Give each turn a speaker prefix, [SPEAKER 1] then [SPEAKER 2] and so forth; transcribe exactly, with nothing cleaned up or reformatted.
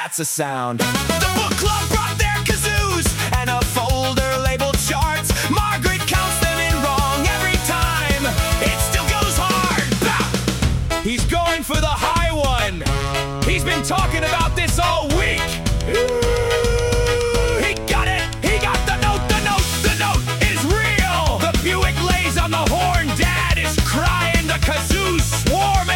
[SPEAKER 1] that's a sound.
[SPEAKER 2] The book club brought their kazoos
[SPEAKER 1] And a folder labeled charts.
[SPEAKER 2] Margaret counts them in wrong every time. It still goes hard. Bah!
[SPEAKER 1] He's going for the high one.
[SPEAKER 2] He's been talking about this all week. He got it. He got the note. The note. The note is real. The Buick lays on the horn. Dad is crying. The kazoos swarm